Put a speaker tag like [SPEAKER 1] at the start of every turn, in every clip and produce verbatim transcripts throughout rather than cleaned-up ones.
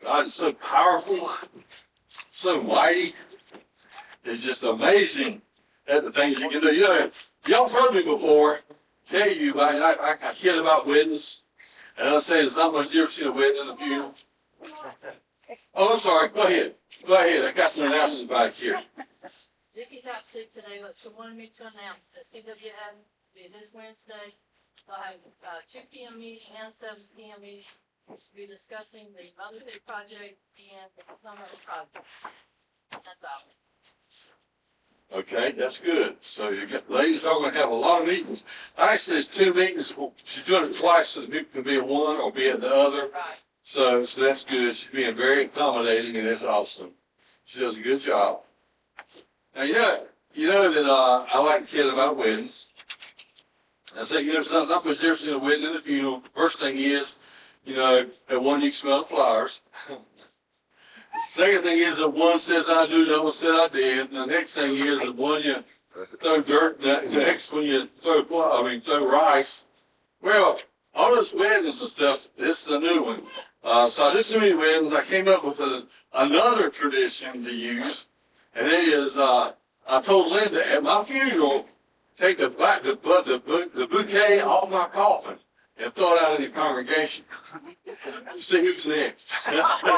[SPEAKER 1] God is so powerful, so mighty. It's just amazing at the things you can do. You know, y'all heard me before tell you, I, I, I kid about weddings, and I say there's not much difference between a wedding and a funeral. Oh, I'm sorry. Go ahead. Go ahead. I got some announcements back here.
[SPEAKER 2] Vicky's out sick today, but she wanted me to announce that C W S will be this Wednesday. They'll have a two P M meeting and a seven P M meeting. We'll be discussing the Motherhood Project and the Summer Project. That's all.
[SPEAKER 1] Okay, that's good. So you get, ladies are going to have a lot of meetings. Actually, it's two meetings. She's doing it twice so the people can be at one or be at the other.
[SPEAKER 2] Right.
[SPEAKER 1] So, so that's good. She's being very accommodating, and that's awesome. She does a good job. Now, you know, you know that uh, I like to kid about weddings. I say, you know, there's not, not much difference in a wedding and a funeral. First thing is, you know, at one you can smell the flowers. Second thing is that one says I do, the other one says I did. And the next thing is that one you throw dirt, the next one you throw, I mean, throw rice. Well, all those weddings and stuff, this is a new one. Uh, so I did so many weddings, I came up with a, another tradition to use. And it is, uh, I told Linda at my funeral, take the, the, the, the bouquet off my coffin and throw it out in the congregation. See who's next. And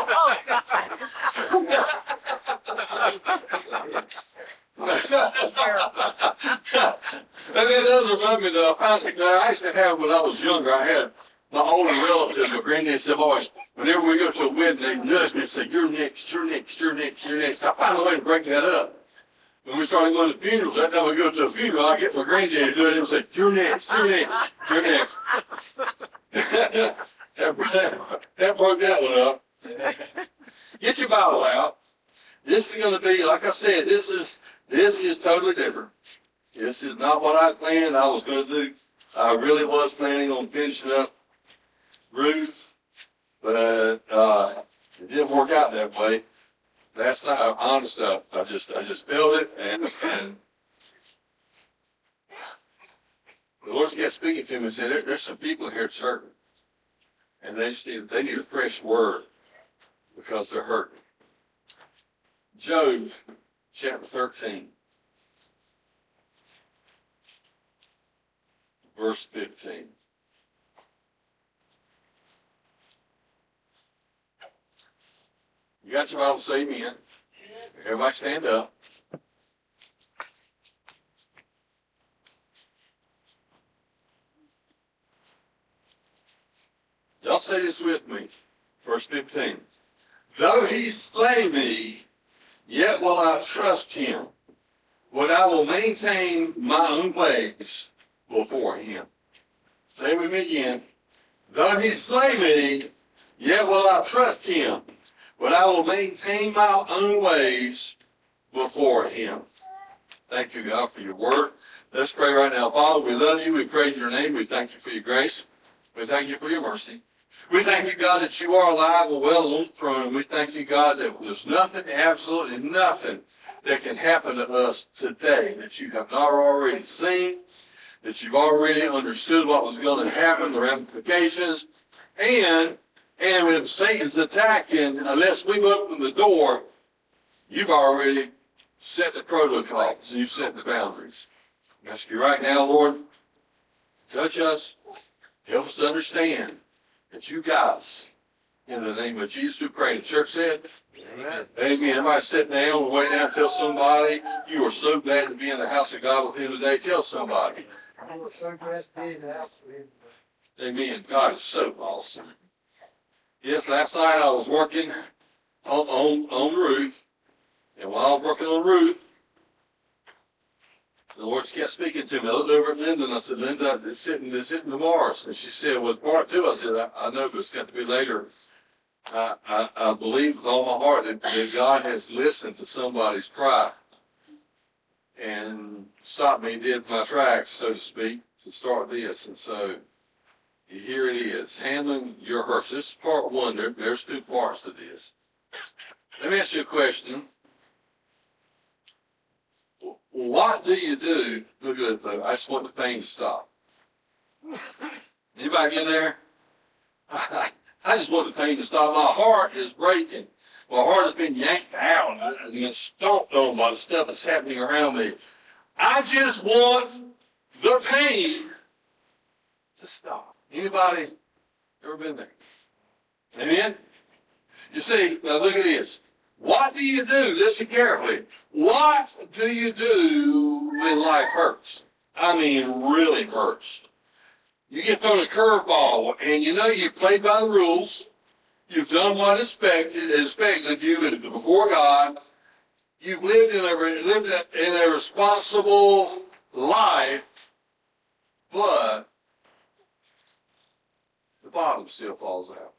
[SPEAKER 1] that does remind me though, I, found, I used to have when I was younger, I had my older relatives, my granddad said, always, whenever we go to a wedding, they nudge me and say, you're next, you're next, you're next, you're next. I found a way to break that up. When we started going to funerals, every time we go to a funeral, I get my granddad to do it and say, you're next, you're next, you're next. that, that broke that one up. Get your Bible out. This is going to be, like I said, this is this is totally different. This is not what I planned I was going to do. I really was planning on finishing up Ruth, but uh, it didn't work out that way. That's not honest stuff. I just I just felt it, and, and the Lord kept speaking to me and said, there, "There's some people here serving, and they just need they need a fresh word because they're hurting." Job chapter thirteen, verse fifteen. You got your Bible, say amen. Everybody stand up. Y'all say this with me. Verse fifteen. Though he slay me, yet will I trust him. But I will maintain my own ways before him. Say it with me again. Though he slay me, yet will I trust him. But I will maintain my own ways before him. Thank you, God, for your word. Let's pray right now. Father, we love you. We praise your name. We thank you for your grace. We thank you for your mercy. We thank you, God, that you are alive and well on the throne. We thank you, God, that there's nothing, absolutely nothing, that can happen to us today that you have not already seen, that you've already understood what was going to happen, the ramifications, and And if Satan's attacking, unless we've opened the door, you've already set the protocols and you've set the boundaries. I ask you right now, Lord, touch us, help us to understand that you got us. In the name of Jesus, we pray. The church said, Amen. Amen. Everybody sit down on the way down, tell somebody, you are so glad to be in the house of God with him today. Tell somebody. Amen. God is so awesome. Yes, last night I was working on, on, on Ruth, and while I was working on Ruth, the Lord kept speaking to me. I looked over at Linda and I said, Linda, it's sitting, it's sitting tomorrow. And she said, well, it's part two. I said, I, I know, but it's got to be later. I, I, I believe with all my heart that, that God has listened to somebody's cry and stopped me dead in my tracks, so to speak, to start this. And so here it is, handling your hurts. This is part one. There, there's two parts to this. Let me ask you a question. What do you do? Look at it, though. I just want the pain to stop. Anybody get there? I just want the pain to stop. My heart is breaking. My heart has been yanked out and been stomped on by the stuff that's happening around me. I just want the pain to stop. Anybody ever been there? Amen? You see, now look at this. What do you do? Listen carefully. What do you do when life hurts? I mean, really hurts. You get thrown a curveball, and you know you've played by the rules. You've done what is expected, expected of you before God. You've lived in a lived in a responsible life, but the bottom still falls out.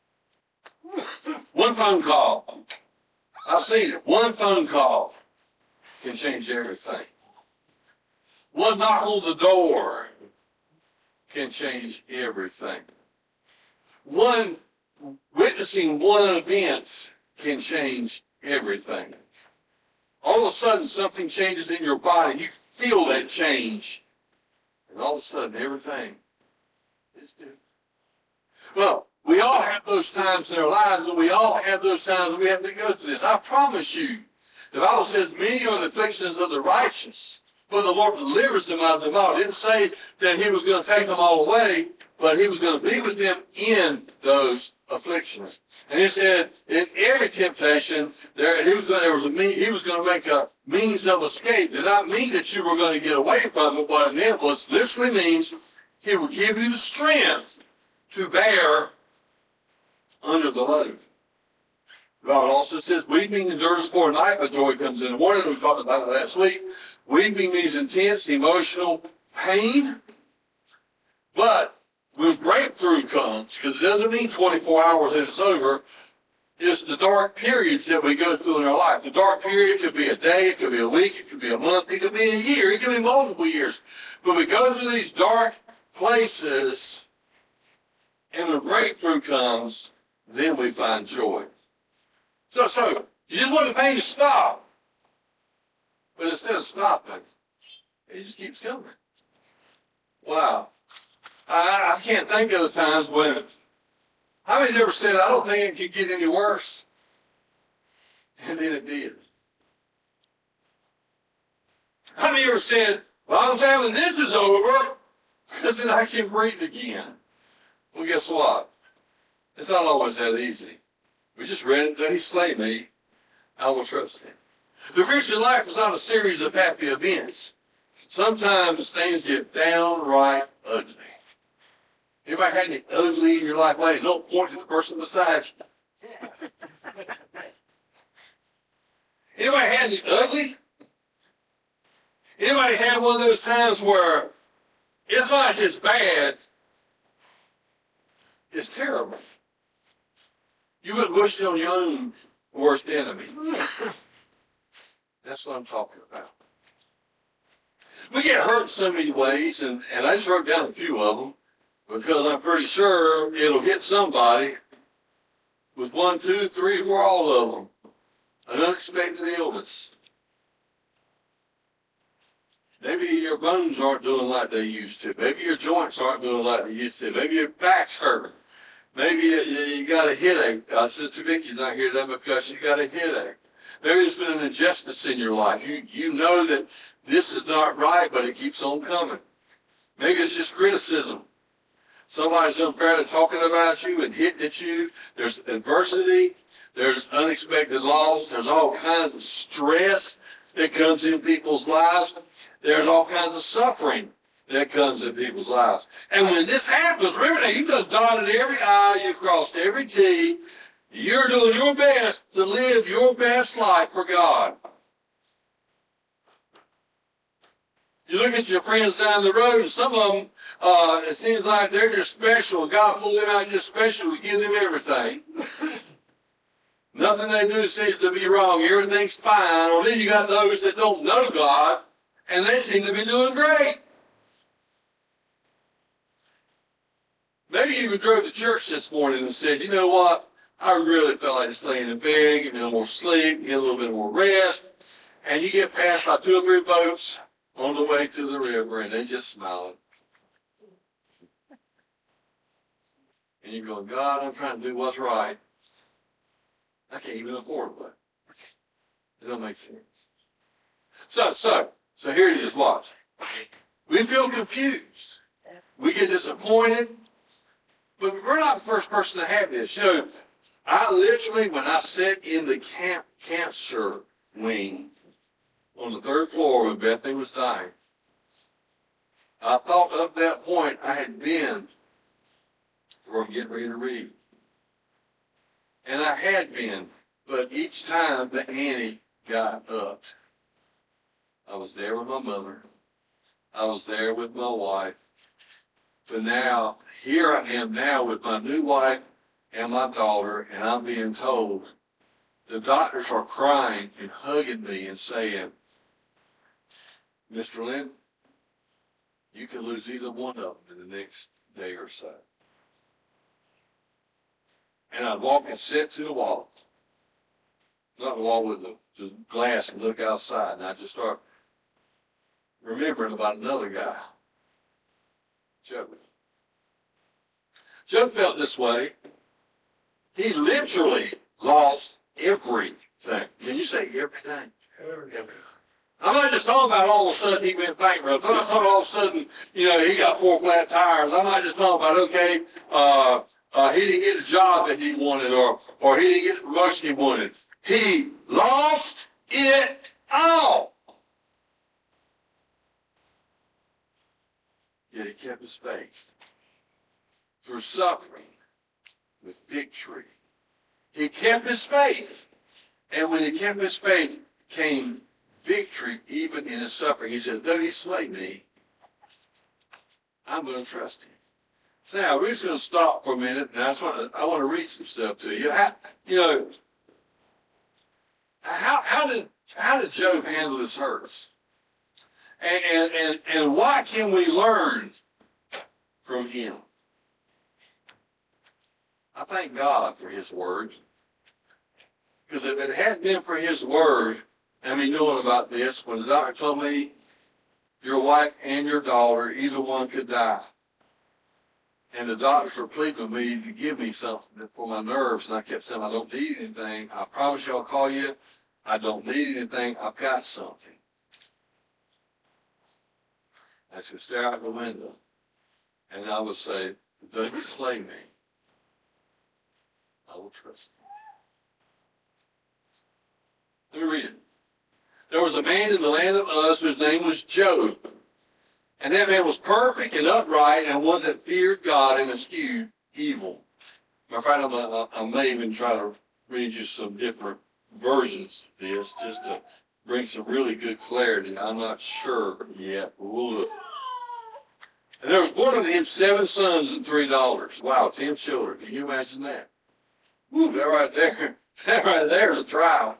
[SPEAKER 1] One phone call. I've seen it. One phone call can change everything. One knock on the door can change everything. One witnessing one event can change everything. All of a sudden, something changes in your body. You feel that change. And all of a sudden, everything is different. Well, we all have those times in our lives, and we all have those times that we have to go through this. I promise you, the Bible says, many are the afflictions of the righteous, but the Lord delivers them out of them all. It didn't say that he was going to take them all away, but he was going to be with them in those afflictions. And he said, in every temptation, there he was going, there was a mean, he was going to make a means of escape. It did not mean that you were going to get away from it. What it meant was, literally means he will give you the strength to bear under the load. God also says, weeping endures for a night, but joy comes in the morning. We talked about it last week. Weeping means intense emotional pain. But when breakthrough comes, because it doesn't mean twenty-four hours and it's over, it's the dark periods that we go through in our life. The dark period could be a day, it could be a week, it could be a month, it could be a year, it could be multiple years. But we go through these dark places, and when breakthrough comes, then we find joy. So, so you just want the pain to stop. But instead of stopping, it just keeps coming. Wow. I, I can't think of the times when, how many's ever said, I don't think it could get any worse? And then it did. How many ever said, well, I'm glad when this is over, because then I can breathe again? Well, guess what? It's not always that easy. We just read it, that he slay me, I will trust him. The Christian life is not a series of happy events. Sometimes things get downright ugly. Anybody had any ugly in your life lately? Don't point to the person beside you. Anybody had any ugly? Anybody had one of those times where it's not just bad, it's terrible? You wouldn't wish it on your own worst enemy. That's what I'm talking about. We get hurt in so many ways, and, and I just wrote down a few of them, because I'm pretty sure it'll hit somebody with one, two, three, four, all of them. An unexpected illness. Maybe your bones aren't doing like they used to. Maybe your joints aren't doing like they used to. Maybe your back's hurting. Maybe you, you got a headache. Uh, Sister Vicky's not here today because she got a headache. Maybe there's been an injustice in your life. You, you know that this is not right, but it keeps on coming. Maybe it's just criticism. Somebody's unfairly talking about you and hitting at you. There's adversity. There's unexpected loss. There's all kinds of stress that comes in people's lives. There's all kinds of suffering that comes in people's lives. And when this happens, remember that you've done dotted every I, you've crossed every T. You're doing your best to live your best life for God. You look at your friends down the road, and some of them, uh, it seems like they're just special. God pulled them out just special to give them everything. Nothing they do seems to be wrong. Everything's fine. Or then you got those that don't know God, and they seem to be doing great. Maybe you even drove to church this morning and said, you know what? I really felt like just laying in bed, getting a little more sleep, getting a little bit more rest. And you get passed by two or three boats on the way to the river, and they just smiling. And you're going, God, I'm trying to do what's right. I can't even afford it. It don't make sense. So, so, so here it is, watch. We feel confused. We get disappointed. But we're not the first person to have this. You know, I literally, when I sat in the camp cancer wing on the third floor when Bethany was dying, I thought up that point I had been where I'm getting ready to read. And I had been, but each time that Annie got up, I was there with my mother. I was there with my wife. But now, here I am now with my new wife and my daughter, and I'm being told the doctors are crying and hugging me and saying, Mister Lynn, you can lose either one of them in the next day or so. And I'd walk and sit to the wall, not the wall with the, the glass, and look outside, and I'd just start remembering about another guy, Joe. Joe felt this way. He literally lost everything. Can you say everything? Everything. I'm not just talking about all of a sudden he went bankrupt. I'm not talking all of a sudden, you know, he got four flat tires. I'm not just talking about, okay, uh, uh, he didn't get a job that he wanted, or, or he didn't get the promotion he wanted. He lost it all. Yet he kept his faith. Through suffering, with victory. He kept his faith. And when he kept his faith, came victory even in his suffering. He said, though he slay me, I'm going to trust him. So now, we're just going to stop for a minute, and I just want to, I want to read some stuff to you. How, you know, how, how, did, how did Job handle his hurts? And, and, and, and what can we learn from him? I thank God for his word. Because if it hadn't been for his word, and me knowing about this, when the doctor told me, your wife and your daughter, either one could die. And the doctors were pleading with me to give me something for my nerves, and I kept saying, I don't need anything. I promise you I'll call you. I don't need anything. I've got something. I could stare out the window, and I would say, don't slay me. I will trust you. Let me read it. There was a man in the land of Uz whose name was Job. And that man was perfect and upright, and one that feared God and eschewed evil. Matter of fact, I'm a, I may even try to read you some different versions of this, just to bring some really good clarity. I'm not sure yet, but we'll look. And there was born unto him seven sons and three daughters. Wow, ten children. Can you imagine that? Woo, that right there, that right there is a trial.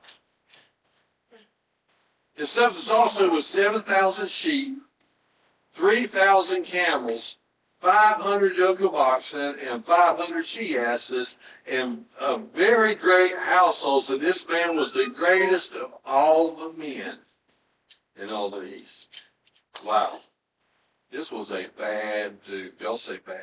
[SPEAKER 1] His substance also was seven thousand sheep, three thousand camels, five hundred yoke of oxen, and five hundred she-asses, and a very great household. So this man was the greatest of all the men in all the East. Wow. This was a bad dude. Y'all say bad.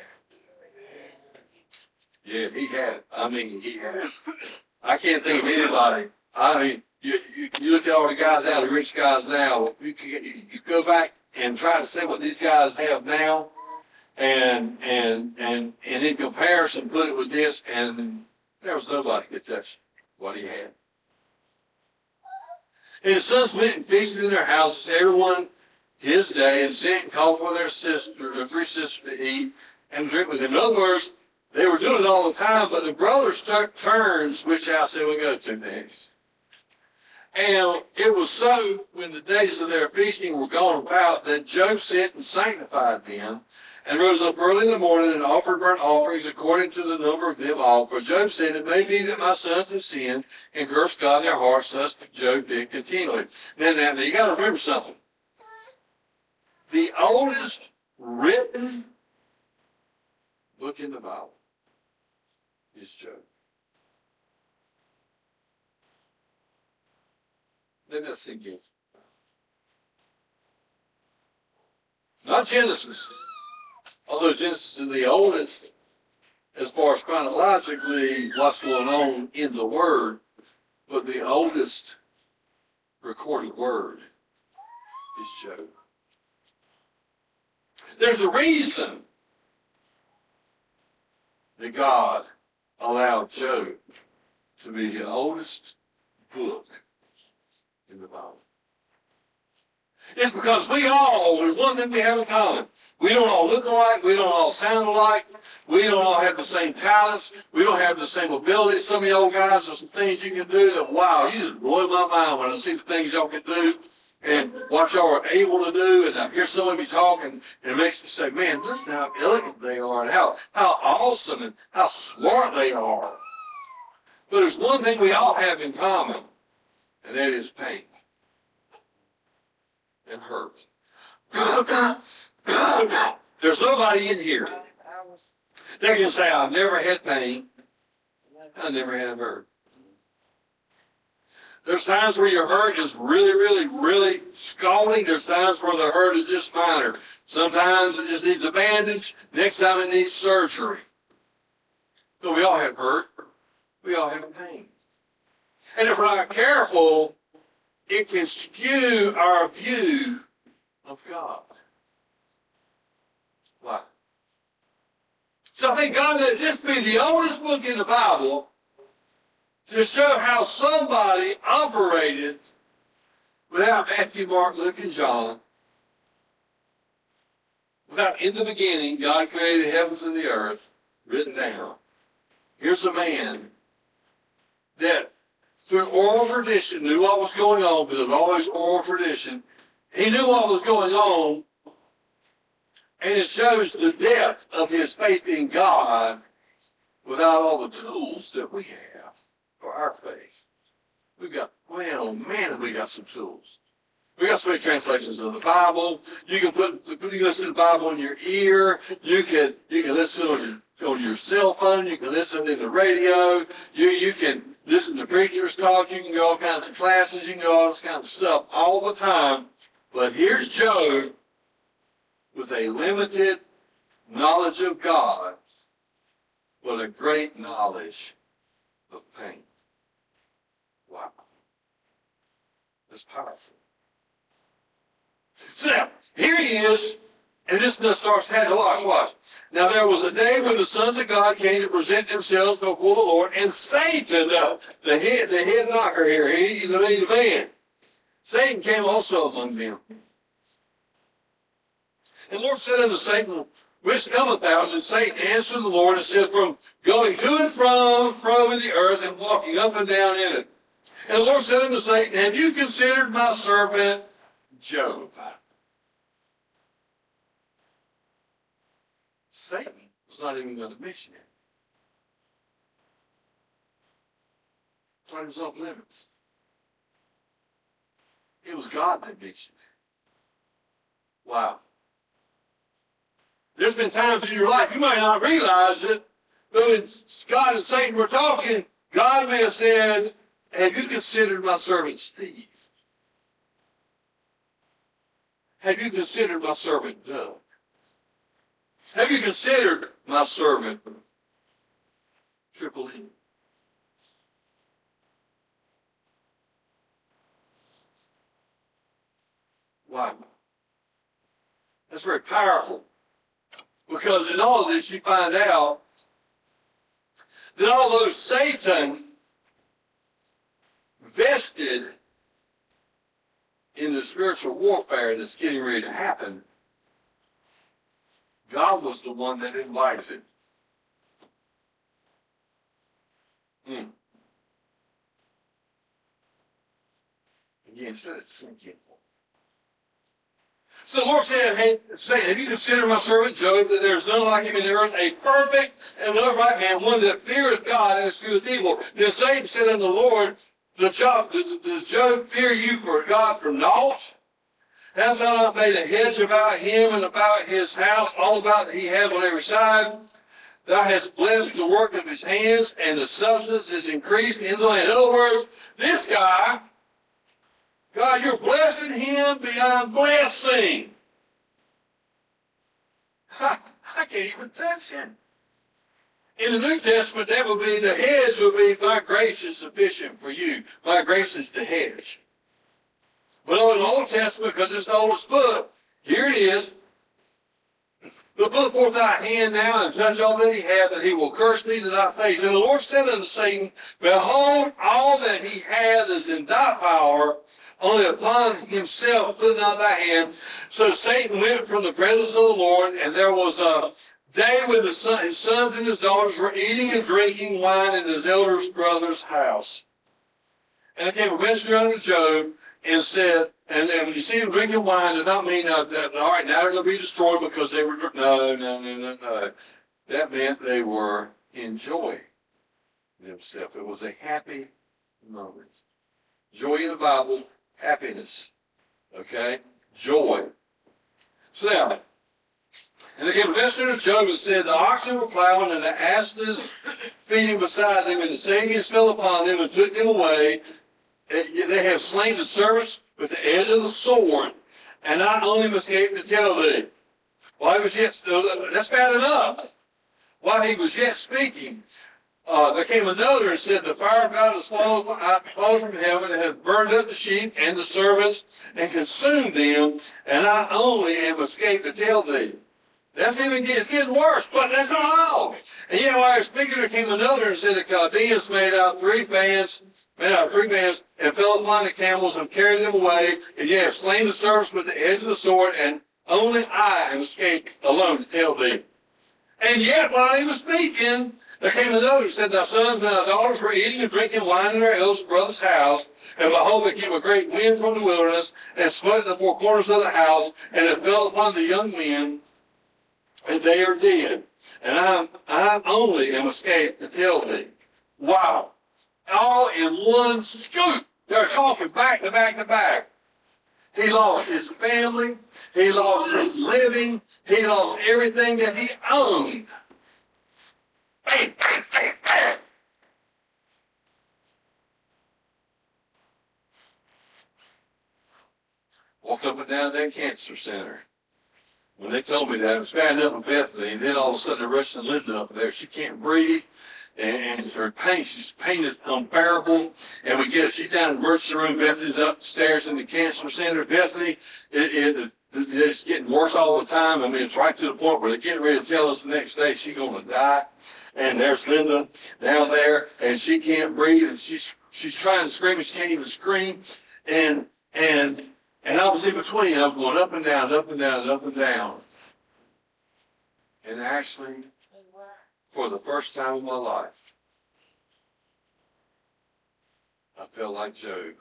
[SPEAKER 1] Yeah, he had it. I mean, he had it. I can't think of anybody. I mean, you, you, you look at all the guys out, the rich guys now, you, you, you go back and try to see what these guys have now, and, and, and, and in comparison, put it with this, and there was nobody could touch what he had. And his sons went and feasted in their houses, everyone his day, and sent and called for their sister, their three sisters to eat and drink with him. In other words, they were doing it all the time, but the brothers took turns which house they would go to next. And it was so, when the days of their feasting were gone about, that Job sent and sanctified them, and rose up early in the morning and offered burnt offerings according to the number of them all. For Job said, it may be that my sons have sinned and cursed God in their hearts, thus Job did continually. Now, now, now you got to remember something. The oldest written book in the Bible is Job. Let that sink in. Not Genesis, although Genesis is the oldest as far as chronologically what's going on in the Word, but the oldest recorded word is Job. There's a reason that God allowed Job to be the oldest book in the Bible. It's because we all, there's one thing we have in common. We don't all look alike. We don't all sound alike. We don't all have the same talents. We don't have the same abilities. Some of y'all guys, there's some things you can do that, wow, you just blow my mind when I see the things y'all can do and what y'all are able to do. And I hear somebody talking, and it makes me say, man, listen how elegant they are and how, how awesome and how smart they are. But there's one thing we all have in common, and that is pain and hurt. There's nobody in here that can say, I've never had pain, I never had hurt. There's times where your hurt is really, really, really scalding. There's times where the hurt is just minor. Sometimes it just needs a bandage. Next time it needs surgery. So we all have hurt. We all have pain. And if we're not careful, it can skew our view of God. Why? So I think God let this be the oldest book in the Bible to show how somebody operated without Matthew, Mark, Luke, and John. Without in the beginning, God created the heavens and the earth, written down. Here's a man that through oral tradition knew what was going on, because it was always oral tradition. He knew what was going on, and it shows the depth of his faith in God without all the tools that we have for our faith. We've got, man, oh man, have we got some tools. We got so many translations of the Bible. You can put, you can listen to the Bible in your ear. You can, you can listen on your, on your cell phone. You can listen to the radio. You, you can listen to preachers talk. You can go all kinds of classes. You can do all this kind of stuff all the time. But here's Job with a limited knowledge of God, but a great knowledge of pain. Wow. That's powerful. So now, here he is, and this just starts to watch, watch. Now there was a day when the sons of God came to present themselves before the Lord, and Satan, uh, the head, the head knocker here, he, the lead man, Satan came also among them. And the Lord said unto Satan, Which cometh thou? And Satan answered the Lord and said, From going to and from, from in the earth, and walking up and down in it. And the Lord said unto Satan, Have you considered my servant Job? Satan was not even going to mention it. Thought he was off limits. It was God that mentioned it. Wow. There's been times in your life you might not realize it, but when God and Satan were talking, God may have said, Have you considered my servant Steve? Have you considered my servant Doug? Have you considered my servant Triple E? Wow. That's very powerful. Because in all of this, you find out that although Satan vested in the spiritual warfare that's getting ready to happen, God was the one that invited it. Hmm. Again, let it sink in. So the Lord said, Hey, Satan, have you considered my servant Job, that there is none like him in the earth, a perfect and upright man, one that feareth God and escheweth evil? Then Satan said unto the Lord, Does Job fear you for God for naught? Hast thou not made a hedge about him and about his house, all about that he hath on every side? Thou hast blessed the work of his hands, and the substance is increased in the land. In other words, this guy, God, you're blessing him beyond blessing. I, I can't even touch him. In the New Testament, that would be, the hedge would be, my grace is sufficient for you. My grace is the hedge. But in the Old Testament, because it's the oldest book, here it is. But put forth thy hand now and touch all that he hath, and he will curse thee to thy face. And the Lord said unto Satan, behold, all that he hath is in thy power, only upon himself put not thy hand. So Satan went from the presence of the Lord, and there was a day when the son, his sons and his daughters were eating and drinking wine in his eldest brother's house. And there came a messenger unto Job, and said, and, and when you see them drinking wine, does not mean uh, that, all right, now they're going to be destroyed because they were drunk. No, no, no, no, no. That meant they were enjoying themselves. It was a happy moment. Joy in the Bible, happiness. Okay? Joy. So now, and there came a messenger to Job and said, the oxen were plowing and the asses feeding beside them, and the Sabians fell upon them and took them away. They have slain the servants with the edge of the sword, and I only escaped to tell thee. While he was yet, that's bad enough. While he was yet speaking, uh, there came another and said, the fire of God has fallen, uh, fallen from heaven and has burned up the sheep and the servants and consumed them, and I only am escaped to tell thee. That's even, it's getting worse, but that's not all. And yet while he was speaking, there came another and said, the Chaldeans made out three bands, made out three bands, and fell upon the camels and carried them away, and ye have slain the servants with the edge of the sword, and only I am escaped alone to tell thee. And yet while he was speaking, there came another and said, thy sons and thy daughters were eating and drinking wine in their eldest brother's house, and behold, there came a great wind from the wilderness, and smote the four corners of the house, and it fell upon the young men, and they are dead. And I I only am escaped to tell thee. Wow. All in one scoop. They're talking back to back to back. He lost his family. He lost his living. He lost everything that he owned. Bang, bang, bang, bang. Walked up and down that cancer center. When they told me that, it was bad enough in Bethany, and then all of a sudden they're rushing Linda up there. She can't breathe. And, and her pain, she's pain is unbearable. And we get her, she's down in the emergency room. Bethany's upstairs in the cancer center. Bethany, it, it, it's getting worse all the time. I mean, it's right to the point where they're getting ready to tell us the next day she's going to die. And there's Linda down there, and she can't breathe, and she's she's trying to scream, and she can't even scream. And and and I was in between. I was going up and down, up and down, up and down. And actually, for the first time in my life, I felt like Job.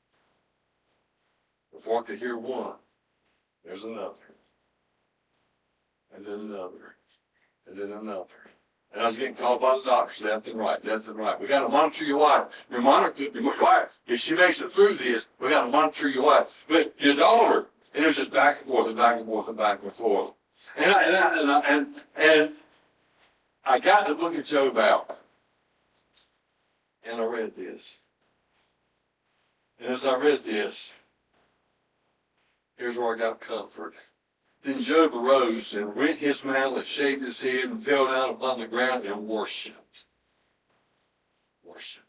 [SPEAKER 1] Before I could hear one, there's another. And then another. And then another. And I was getting called by the doctors left and right, left and right. We got to monitor your wife. Your monitor, your wife, if she makes it through this, we got to monitor your wife. But your daughter, and it was just back and forth and back and forth and back and forth. And I, and I, and I, and, and I got the book of Job out, and I read this. And as I read this, here's where I got comfort. Then Job arose and rent his mantle and shaved his head and fell down upon the ground and worshipped. Worshipped.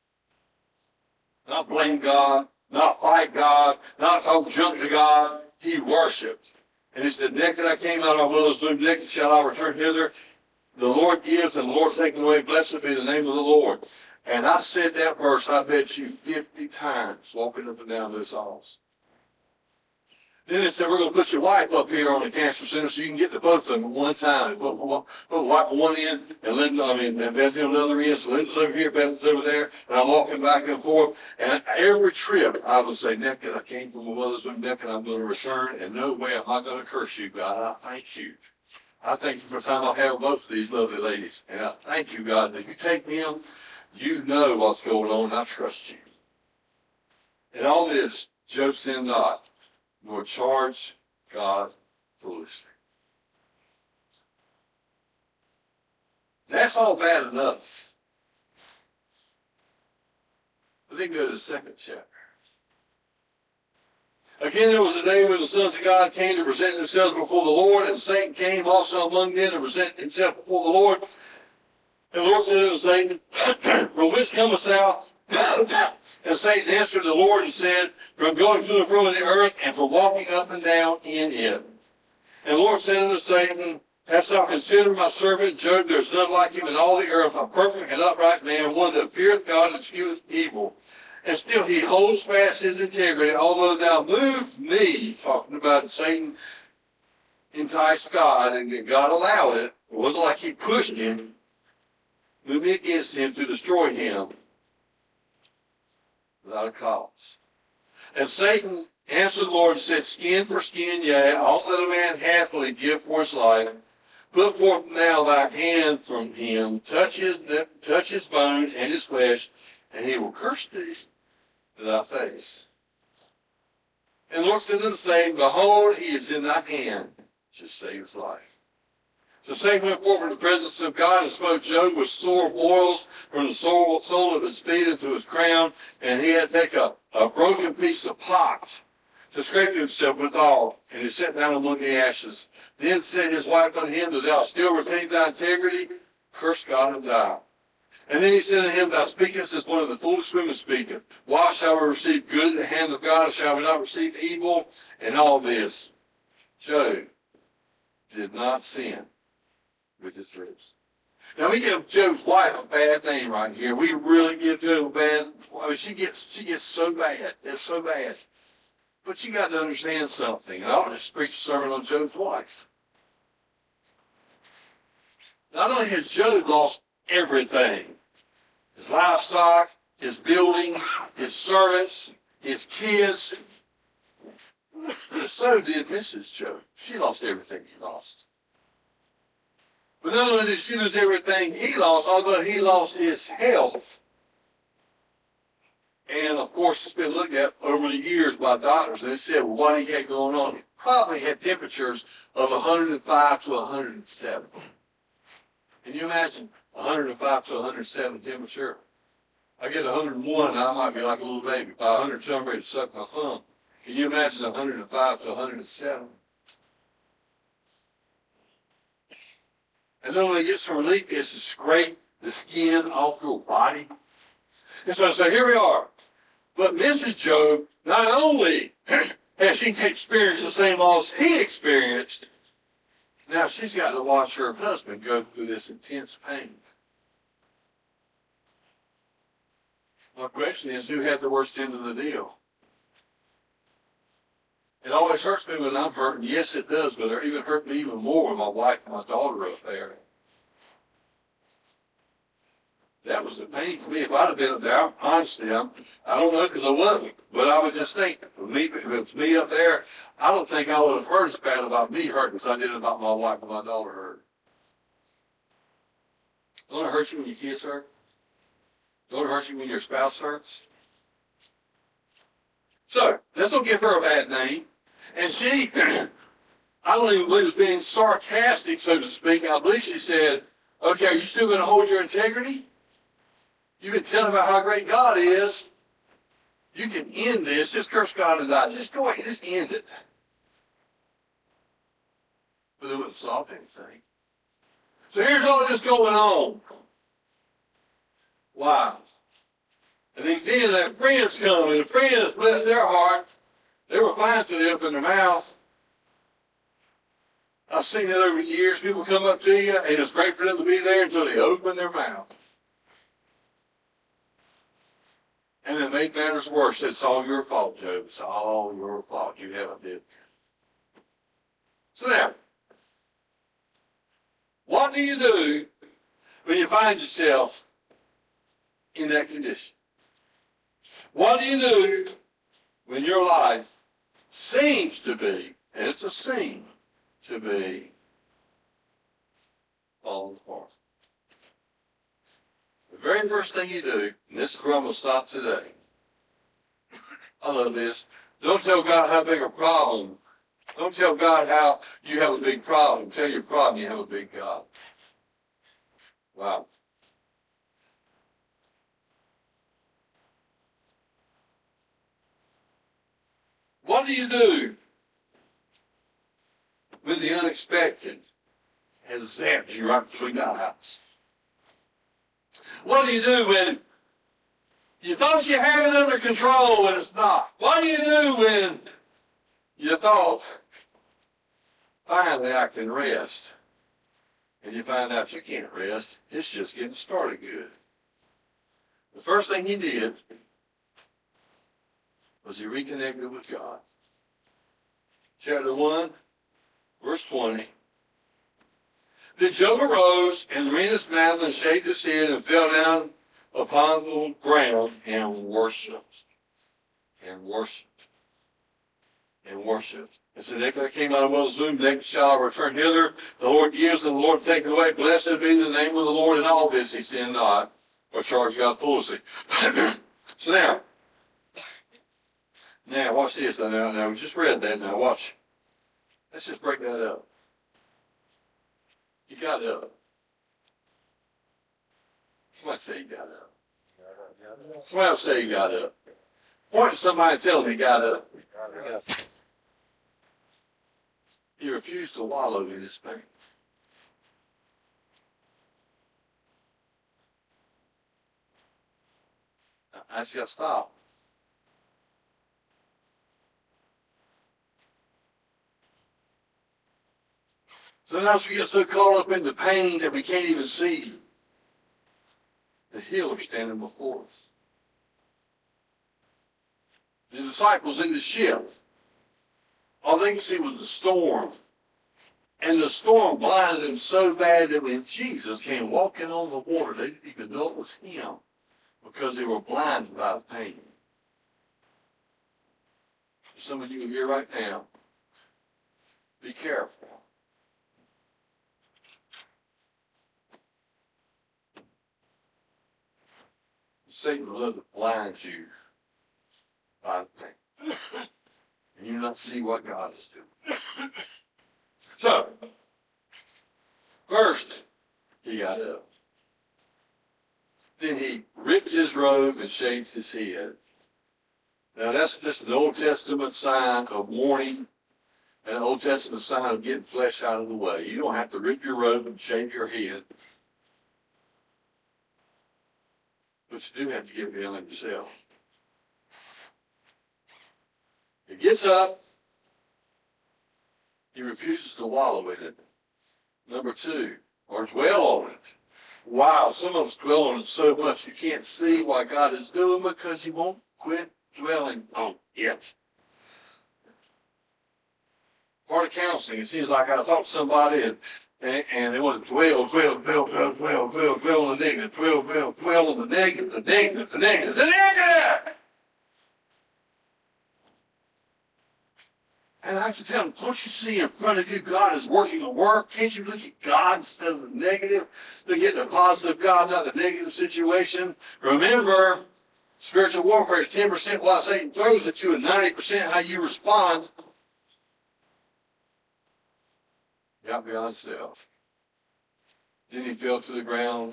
[SPEAKER 1] Not blame God, not fight God, not talk junk to God. He worshipped. And he said, naked I came out of my mother's womb, naked shall I return hither. The Lord gives and the Lord taking away. Blessed be the name of the Lord. And I said that verse, I bet you fifty times, walking up and down those halls. Then they said, we're going to put your wife up here on the cancer center so you can get to both of them at one time. Put, put, put wife on one end, and Linda, I mean, and Bethany on the other end. So Linda's over here, Bethany's over there, and I'm walking back and forth. And every trip, I would say, naked, I came from my mother's womb, naked, I'm going to return, and no way am I going to curse you, God. I thank you. I thank you for the time I have both of these lovely ladies. And I thank you, God, that if you take them, you know what's going on, and I trust you. And all this, Job sinned not, nor charge God foolishly. That's all bad enough. But then go to the second chapter. Again, there was a day when the sons of God came to present themselves before the Lord, and Satan came also among them to present himself before the Lord. And the Lord said unto Satan, From whence comest thou? And Satan answered the Lord and said, From going to and fro in the earth, and from walking up and down in it. And the Lord said unto Satan, Hast thou considered my servant Job? There is none like him in all the earth, a perfect and upright man, one that feareth God and escheweth evil. And still he holds fast his integrity, although thou moved me, talking about Satan enticed God, and God allowed it. It wasn't like he pushed him, moved me against him to destroy him without a cause. And Satan answered the Lord and said, Skin for skin, yea, all that a man hath will he give for his life. Put forth now thy hand from him, touch his, touch his bone and his flesh, and he will curse thee to thy face. And the Lord said unto Satan, Behold, he is in thy hand, to save his life. So Satan went forth from the presence of God and smote Job with sore boils from the sole, sole of his feet into his crown, and he had to take a, a broken piece of pot to scrape himself withal, and he sat down among the ashes. Then said his wife unto him, Do thou still retain thy integrity? Curse God and die. And then he said unto him, Thou speakest as one of the foolish women speaketh. Why shall we receive good at the hand of God, and shall we not receive evil? And all this, Job did not sin with his lips. Now we give Job's wife a bad name right here. We really give Job a bad. I mean, she gets she gets so bad. It's so bad. But you got to understand something. And I'll just preach a sermon on Job's wife. Not only has Job lost everything, his livestock, his buildings, his servants, his kids, so did Missus Job. She lost everything he lost. But not only did she lose everything he lost, although he lost his health. And, of course, it's been looked at over the years by doctors, and they said, well, what he had going on? He probably had temperatures of one hundred five to one hundred seven. Can you imagine one hundred five to one hundred seven temperature? I get one hundred one, and I might be like a little baby. By one hundred two, I'm ready to suck my thumb. Can you imagine one hundred five to one hundred seven? And not only gets some relief, it's to scrape the skin off your body. And so, so here we are. But Missus Job, not only has she experienced the same loss he experienced, now she's got to watch her husband go through this intense pain. My question is, who had the worst end of the deal? It always hurts me when I'm hurting. Yes, it does, but it even hurt me even more when my wife and my daughter are up there. That was the pain for me. If I'd have been up there, honestly, I'm, I don't know because I wasn't. But I would just think, if, me, if it was me up there, I don't think I would have heard as bad about me hurting as I did about my wife and my daughter hurt. Don't it hurt you when your kids hurt? Don't it hurt you when your spouse hurts? So, let's don't give her a bad name. And she, I don't even believe it was being sarcastic, so to speak. I believe she said, okay, are you still going to hold your integrity? You've been telling about how great God is. You can end this. Just curse God and die. Just go ahead. Just end it. But it wouldn't solve anything. So here's all this going on. Wow. And then, then their friends come, and the friends, bless their heart, they were fine to them in their mouth. I've seen that over the years. People come up to you, and it's great for them to be there until they open their mouth. And then make matters worse. It's all your fault, Job. It's all your fault. You haven't did. So now, what do you do when you find yourself in that condition? What do you do when your life seems to be, and it's a seem to be, falling apart? The very first thing you do, and this is where I'm going to stop today. I love this. Don't tell God how big a problem. Don't tell God how you have a big problem. Tell your problem you have a big God. Wow. What do you do when the unexpected has zapped you right between the eyes? What do you do when you thought you had it under control and it's not? What do you do when you thought, finally I can rest? And you find out you can't rest. It's just getting started good. The first thing he did was he reconnected with God. Chapter one, verse twenty. Then Job arose and ran his mouth and shaved his head and fell down upon the ground and worshipped. And worshipped. And worshipped. And so Nicola came out of Moses' womb, Nicola shall return hither. The Lord gives and the Lord taketh away. Blessed be the name of the Lord. In all this he sinned not, or charged God foolishly. So now, now watch this. Now, now, we just read that. Now watch. Let's just break that up. You got up. Somebody say you got up. Somebody else say you got up. Point to somebody and tell them he got up. He refused to wallow in his pain. I just got to stop. Sometimes we get so caught up in the pain that we can't even see the healer standing before us. The disciples in the ship, all they could see was the storm. And the storm blinded them so bad that when Jesus came walking on the water, they didn't even know it was him because they were blinded by the pain. Some of you here right now, be careful. Satan will love to blind you by the pain. And you not see what God is doing. So, first, he got up. Then he ripped his robe and shaved his head. Now that's just an Old Testament sign of mourning and an Old Testament sign of getting flesh out of the way. You don't have to rip your robe and shave your head. But you do have to get beyond yourself. He gets up. He refuses to wallow in it. Number two, or dwell on it. Wow, some of us dwell on it so much you can't see what God is doing because you won't quit dwelling on it. Part of counseling, it seems like I talk to somebody and And, and they want to dwell, dwell, dwell, dwell, dwell, dwell, dwell on the negative, dwell, dwell, dwell on the negative, the negative, the negative, the negative. And I have to tell them, don't you see in front of you God is working a work? Can't you look at God instead of the negative? Look at the positive God, not the negative situation. Remember, spiritual warfare is ten percent what Satan throws at you and ninety percent how you respond. Got beyond self. Then he fell to the ground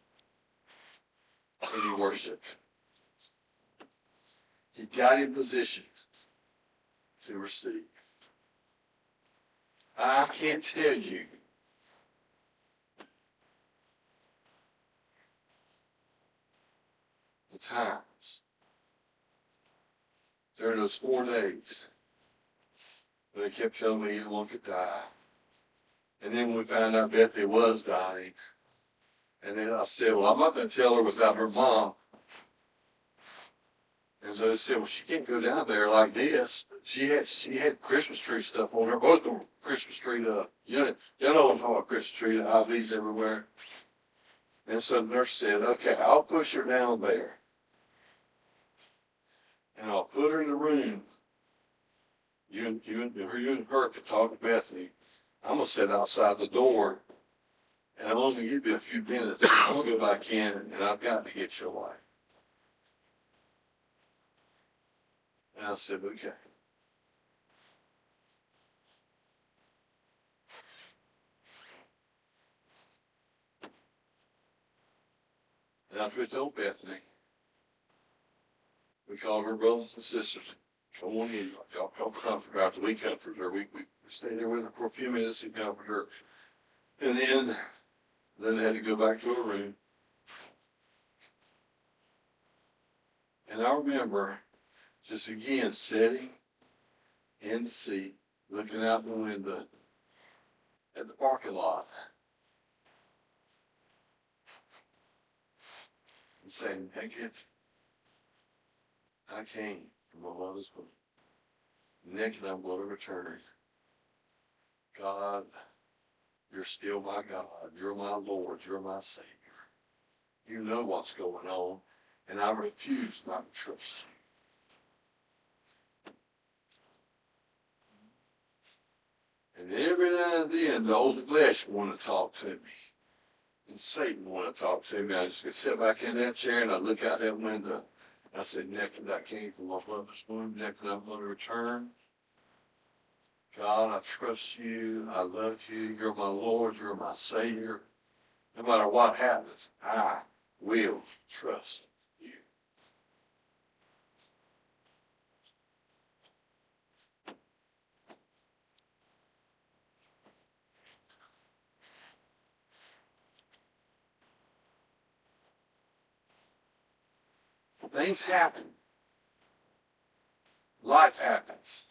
[SPEAKER 1] and he worshiped. He got in position to receive. I can't tell you the times during those four days when they kept telling me either one could die. And then we found out Bethany was dying. And then I said, well, I'm not going to tell her without her mom. And so I said, well, she can't go down there like this. She had she had Christmas tree stuff on her. Both of them Christmas tree up. You know, you know what I'm talking about, Christmas tree, the I Vs everywhere. And so the nurse said, okay, I'll push her down there. And I'll put her in the room. You and, you and, you and her can talk to Bethany. I'm going to sit outside the door, and I'm only going to give you a few minutes. I'm going to go back in, and I've got to get your wife. And I said, okay. And after we told Bethany, we called her brothers and sisters. Come on in. Y'all help comfort her. After we comfort her, we, we stayed there with her for a few minutes and comfort her. And then, then they had to go back to her room. And I remember just again sitting in the seat, looking out the window at the parking lot and saying, heck it, I came from my mother's womb. Naked I'm going to return. God, you're still my God. You're my Lord. You're my Savior. You know what's going on, and I refuse not to trust you. And every now and then, the old flesh want to talk to me. And Satan want to talk to me. I just could sit back in that chair and I look out that window. I said, naked I came from my mother's womb. Naked I'm going to return. God, I trust you. I love you. You're my Lord. You're my Savior. No matter what happens, I will trust you. Things happen. Life happens.